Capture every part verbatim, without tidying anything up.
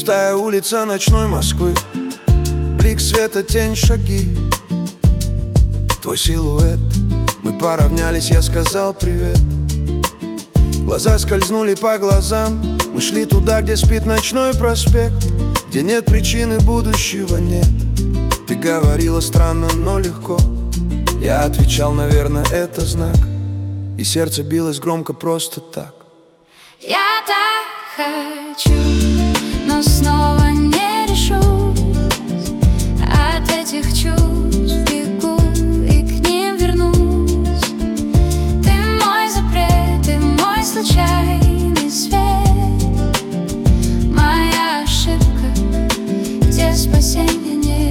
Пустая улица ночной Москвы, блик света, тень, шаги, твой силуэт. Мы поравнялись, я сказал привет. Глаза скользнули по глазам. Мы шли туда, где спит ночной проспект, где нет причины, будущего нет. Ты говорила странно, но легко. Я отвечал, наверное, это знак. И сердце билось громко просто так. Я так хочу, но снова не решусь. От этих чувств бегу и к ним вернусь. Ты мой запрет, ты мой случайный свет, моя ошибка, где спасения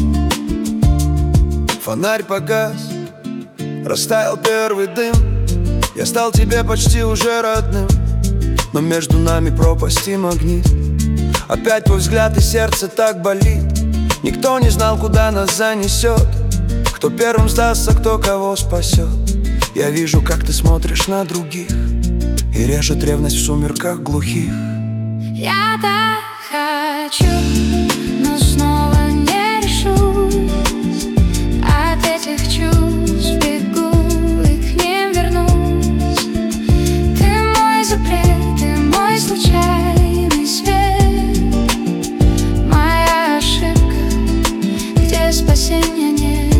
нет. Фонарь погас, растаял первый дым. Я стал тебе почти уже родным, но между нами пропасть и магнит. Опять твой взгляд, и сердце так болит. Никто не знал, куда нас занесет, кто первым сдастся, кто кого спасет. Я вижу, как ты смотришь на других, и режет ревность в сумерках глухих. Я так хочу, но снова не решусь. От этих чувств бегу и к ним вернусь. Ты мой запрет, ты мой случайный свет, моя ошибка, где спасения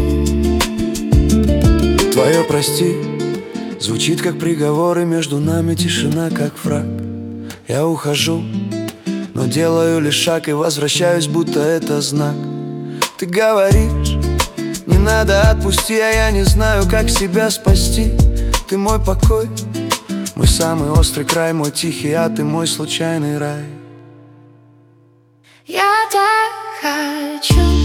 нет. Твое прости звучит как приговор, и между нами тишина, как враг. Я ухожу, но делаю лишь шаг и возвращаюсь, будто это знак. Ты говоришь, не надо, отпусти, а я не знаю, как себя спасти. Ты мой покой, мой самый острый край, мой тихий ад, ты мой случайный рай. Я так хочу,